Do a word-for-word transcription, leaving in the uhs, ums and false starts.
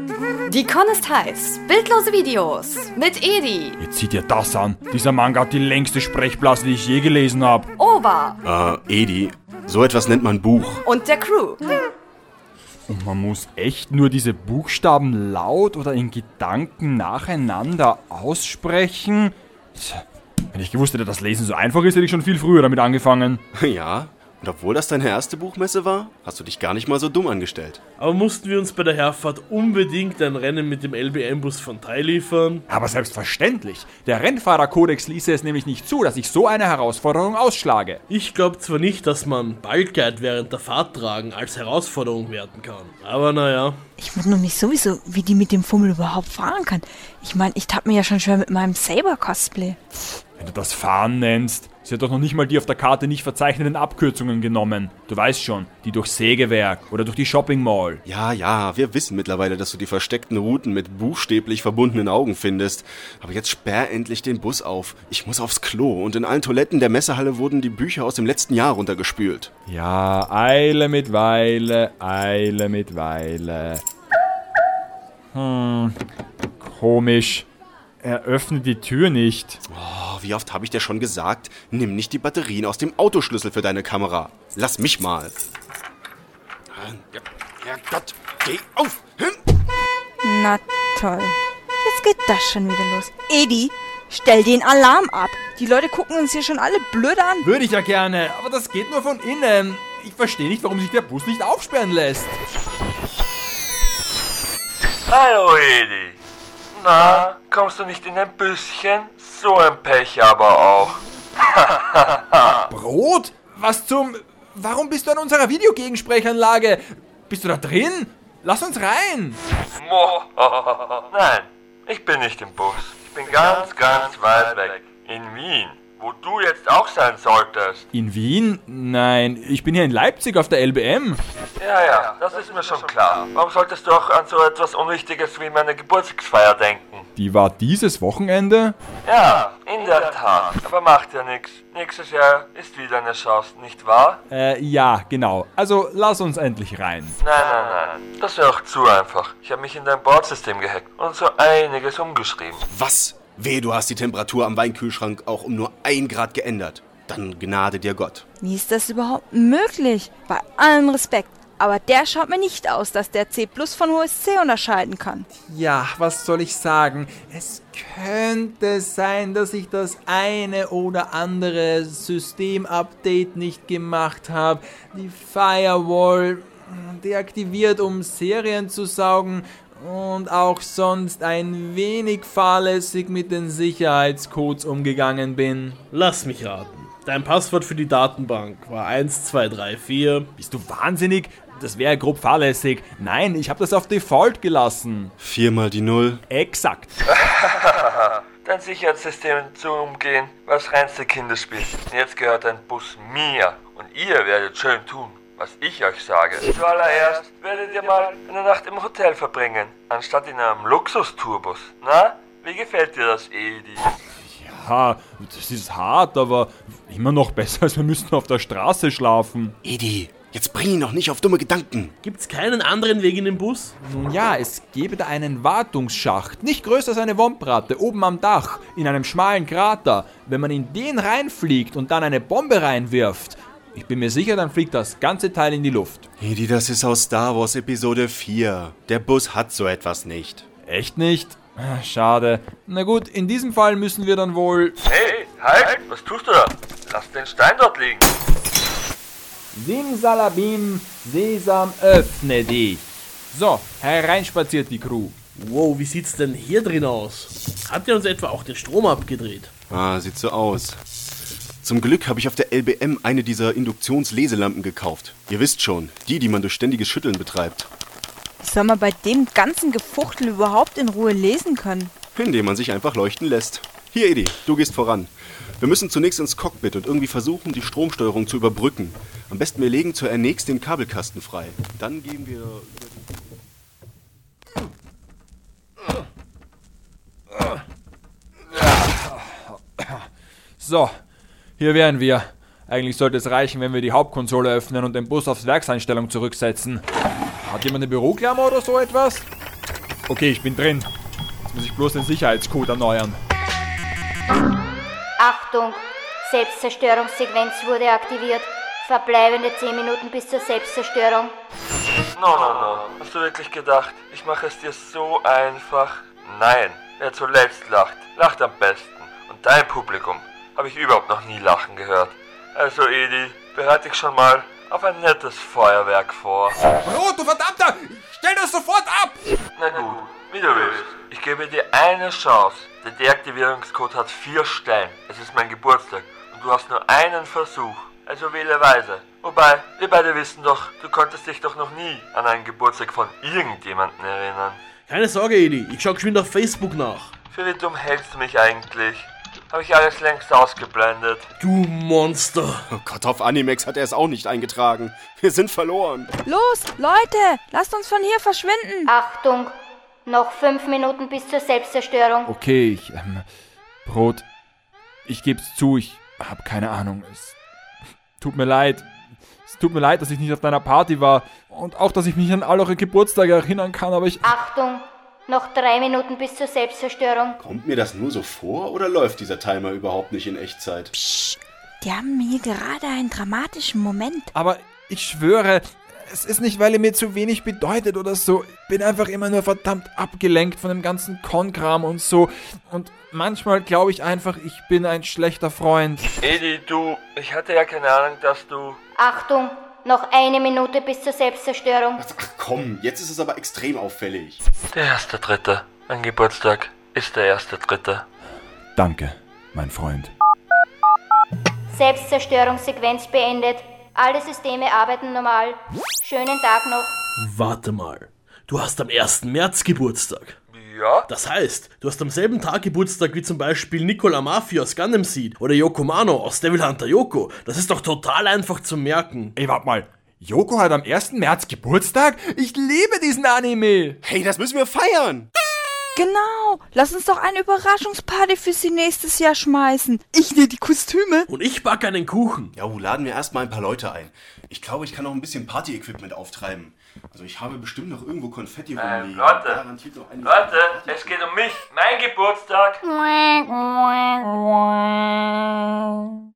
Die Con ist heiß. Bildlose Videos mit Edi. Jetzt seht ihr das an. Dieser Manga hat die längste Sprechblase, die ich je gelesen habe. Oba. Äh, Edi, so etwas nennt man Buch. Und der Crew. Und man muss echt nur diese Buchstaben laut oder in Gedanken nacheinander aussprechen? Wenn ich gewusst hätte, dass Lesen so einfach ist, hätte ich schon viel früher damit angefangen. Ja, und obwohl das deine erste Buchmesse war, hast du dich gar nicht mal so dumm angestellt. Aber mussten wir uns bei der Herfahrt unbedingt ein Rennen mit dem L B M-Bus von Thai liefern? Aber selbstverständlich. Der Rennfahrerkodex ließe es nämlich nicht zu, dass ich so eine Herausforderung ausschlage. Ich glaube zwar nicht, dass man Ballkleid während der Fahrt tragen als Herausforderung werten kann. Aber naja. Ich wundere mich sowieso, wie die mit dem Fummel überhaupt fahren kann. Ich meine, ich tat mir ja schon schwer mit meinem Saber-Cosplay. Wenn du das Fahren nennst, sie hat doch noch nicht mal die auf der Karte nicht verzeichneten Abkürzungen genommen. Du weißt schon, die durch Sägewerk oder durch die Shopping Mall. Ja, ja, wir wissen mittlerweile, dass du die versteckten Routen mit buchstäblich verbundenen Augen findest. Aber jetzt sperr endlich den Bus auf. Ich muss aufs Klo und in allen Toiletten der Messehalle wurden die Bücher aus dem letzten Jahr runtergespült. Ja, Eile mit Weile, Eile mit Weile. Hm, komisch. Er öffnet die Tür nicht. Oh, wie oft habe ich dir schon gesagt, nimm nicht die Batterien aus dem Autoschlüssel für deine Kamera. Lass mich mal. Herrgott, geh auf! Hin! Na toll. Jetzt geht das schon wieder los. Edi, stell den Alarm ab. Die Leute gucken uns hier schon alle blöd an. Würde ich ja gerne, aber das geht nur von innen. Ich verstehe nicht, warum sich der Bus nicht aufsperren lässt. Hallo Edi. Na, kommst du nicht in ein Büsschen? So ein Pech aber auch. Brot? Was zum... Warum bist du an unserer Videogegensprechanlage? Bist du da drin? Lass uns rein. Nein, ich bin nicht im Bus. Ich bin ganz, ganz weit weg. In Wien, wo du jetzt auch sein solltest. In Wien? Nein, ich bin hier in Leipzig auf der L B M. Ja, ja, das ist mir schon klar. Warum solltest du auch an so etwas Unwichtiges wie meine Geburtstagsfeier denken? Die war dieses Wochenende? Ja, in der Tat. Aber macht ja nichts. Nächstes Jahr ist wieder eine Chance, nicht wahr? Äh, ja, genau. Also lass uns endlich rein. Nein, nein, nein. Das wäre auch zu einfach. Ich habe mich in dein Bordsystem gehackt und so einiges umgeschrieben. Was? Wehe, du hast die Temperatur am Weinkühlschrank auch um nur ein Grad geändert. Dann gnade dir Gott. Wie ist das überhaupt möglich? Bei allem Respekt. Aber der schaut mir nicht aus, dass der C plus von O S C unterscheiden kann. Ja, was soll ich sagen? Es könnte sein, dass ich das eine oder andere Systemupdate nicht gemacht habe. Die Firewall deaktiviert, um Serien zu saugen. Und auch sonst ein wenig fahrlässig mit den Sicherheitscodes umgegangen bin. Lass mich raten. Dein Passwort für die Datenbank war eins zwei drei vier. Bist du wahnsinnig? Das wäre grob fahrlässig. Nein, ich habe das auf Default gelassen. Viermal die Null. Exakt. Dein Sicherheitssystem zu umgehen, war das reinste Kinderspiel. Jetzt gehört dein Bus mir und ihr werdet schön tun, was ich euch sage. Zuallererst werdet ihr mal eine Nacht im Hotel verbringen, anstatt in einem Luxus-Tourbus. Na, wie gefällt dir das, Edi? Ja, das ist hart, aber immer noch besser, als wir müssten auf der Straße schlafen. Edi, jetzt bring ihn noch nicht auf dumme Gedanken. Gibt's keinen anderen Weg in den Bus? Nun ja, es gäbe da einen Wartungsschacht, nicht größer als eine Wombratte, oben am Dach, in einem schmalen Krater. Wenn man in den reinfliegt und dann eine Bombe reinwirft, ich bin mir sicher, dann fliegt das ganze Teil in die Luft. Edi, das ist aus Star Wars Episode vier. Der Bus hat so etwas nicht. Echt nicht? Schade. Na gut, in diesem Fall müssen wir dann wohl... Hey, halt! Was tust du da? Lass den Stein dort liegen. Simsalabim, Sesam, öffne dich. So, hereinspaziert die Crew. Wow, wie sieht's denn hier drin aus? Hat der uns etwa auch den Strom abgedreht? Ah, sieht so aus. Zum Glück habe ich auf der L B M eine dieser Induktionsleselampen gekauft. Ihr wisst schon, die, die man durch ständiges Schütteln betreibt. Wie soll man bei dem ganzen Gefuchtel überhaupt in Ruhe lesen können? Indem man sich einfach leuchten lässt. Hier, Edi, du gehst voran. Wir müssen zunächst ins Cockpit und irgendwie versuchen, die Stromsteuerung zu überbrücken. Am besten wir legen zunächst den Kabelkasten frei. Dann gehen wir... So, hier wären wir. Eigentlich sollte es reichen, wenn wir die Hauptkonsole öffnen und den Bus aufs Werkseinstellung zurücksetzen. Hat jemand eine Büroklammer oder so etwas? Okay, ich bin drin. Jetzt muss ich bloß den Sicherheitscode erneuern. Achtung, Selbstzerstörungssequenz wurde aktiviert. Verbleibende zehn Minuten bis zur Selbstzerstörung. No, no, no. Hast du wirklich gedacht, ich mache es dir so einfach? Nein, wer zuletzt lacht, lacht am besten. Und dein Publikum habe ich überhaupt noch nie lachen gehört. Also Edi, bereite dich schon mal auf ein nettes Feuerwerk vor. Oh, du Verdammter! Stell das sofort ab! Na gut, wie du willst. Ich gebe dir eine Chance. Der Deaktivierungscode hat vier Stellen. Es ist mein Geburtstag und du hast nur einen Versuch. Also wähle weise. Wobei, wir beide wissen doch, du konntest dich doch noch nie an einen Geburtstag von irgendjemandem erinnern. Keine Sorge, Edi, ich schau geschwind auf Facebook nach. Für wie dumm hältst du mich eigentlich? Habe ich alles längst ausgeblendet. Du Monster. Oh Gott, auf Animex hat er es auch nicht eingetragen. Wir sind verloren. Los, Leute, lasst uns von hier verschwinden. Achtung, noch fünf Minuten bis zur Selbstzerstörung. Okay, ich, ähm, Brot, ich geb's zu, ich hab keine Ahnung. Es tut mir leid. Es tut mir leid, dass ich nicht auf deiner Party war. Und auch, dass ich mich an all eure Geburtstage erinnern kann, aber ich... Achtung, noch drei Minuten bis zur Selbstzerstörung. Kommt mir das nur so vor oder läuft dieser Timer überhaupt nicht in Echtzeit? Psst, die haben hier gerade einen dramatischen Moment. Aber ich schwöre, es ist nicht, weil ihr mir zu wenig bedeutet oder so. Ich bin einfach immer nur verdammt abgelenkt von dem ganzen Con-Kram und so. Und manchmal glaube ich einfach, ich bin ein schlechter Freund. Edi, du, ich hatte ja keine Ahnung, dass du... Achtung, noch eine Minute bis zur Selbstzerstörung. Ach komm, jetzt ist es aber extrem auffällig. Der erste Dritte. Mein Geburtstag ist der erste Dritte. Danke, mein Freund. Selbstzerstörungssequenz beendet. Alle Systeme arbeiten normal. Schönen Tag noch. Warte mal, du hast am ersten März Geburtstag. Ja? Das heißt, du hast am selben Tag Geburtstag wie zum Beispiel Nicola Mafia aus Gundam Seed oder Yoko Mano aus Devil Hunter Yoko. Das ist doch total einfach zu merken. Ey, warte mal. Yoko hat am ersten März Geburtstag? Ich liebe diesen Anime. Hey, das müssen wir feiern. Genau, lass uns doch eine Überraschungsparty für sie nächstes Jahr schmeißen. Ich nähe die Kostüme. Und ich backe einen Kuchen. Ja, laden wir erstmal ein paar Leute ein. Ich glaube, ich kann noch ein bisschen Party-Equipment auftreiben. Also ich habe bestimmt noch irgendwo Konfetti Ähm, rumliegen. Leute, Garantiert noch einige Leute, Party- es geht um mich. Mein Geburtstag.